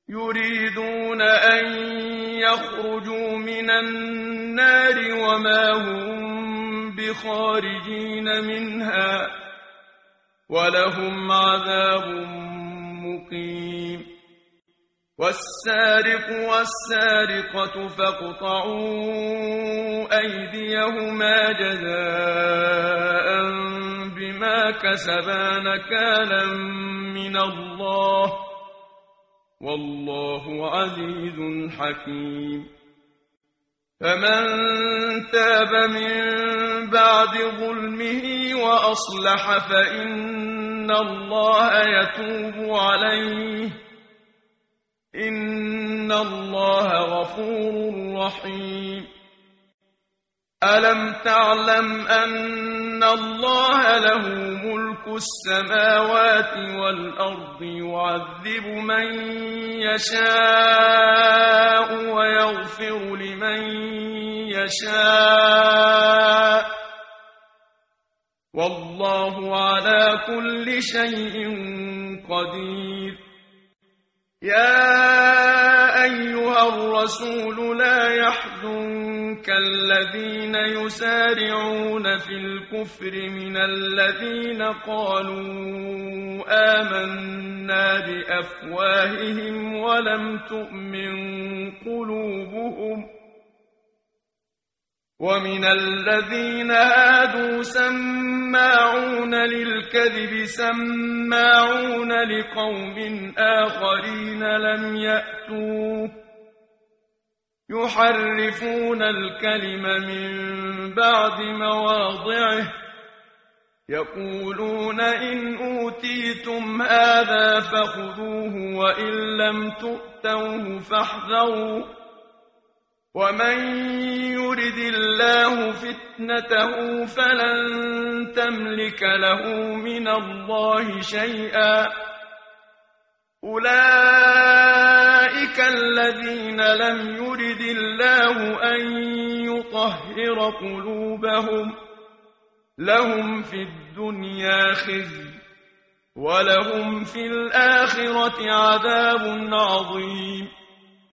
يريدون أن يخرجوا من النار وما هم بخارجين منها ولهم عذاب مقيم والسارق والسارقة فاقطعوا أيديهما جزاء بما كسبا نكالا من الله والله عزيز حكيم فمن تاب من بعد ظلمه وأصلح فإن الله يتوب عليه إن الله غفور رحيم ألم تعلم أن الله له ملك السماوات والأرض يعذب من يشاء ويغفر لمن يشاء والله على كل شيء قدير يا أيها الرسول لا يحزنك الذين يسارعون في الكفر من الذين قالوا آمنا بأفواههم ولم تؤمن قلوبهم ومن الذين هادوا سماعون للكذب سماعون لقوم آخرين لم يأتوك يحرفون الكلم من بعد مواضعه يقولون إن أوتيتم هذا فخذوه وإن لم تؤتوه فاحذروا ومن يرد الله فتنته فلن تملك له من الله شيئا أولئك الذين لم يرد الله أن يطهر قلوبهم لهم في الدنيا خزي ولهم في الآخرة عذاب عظيم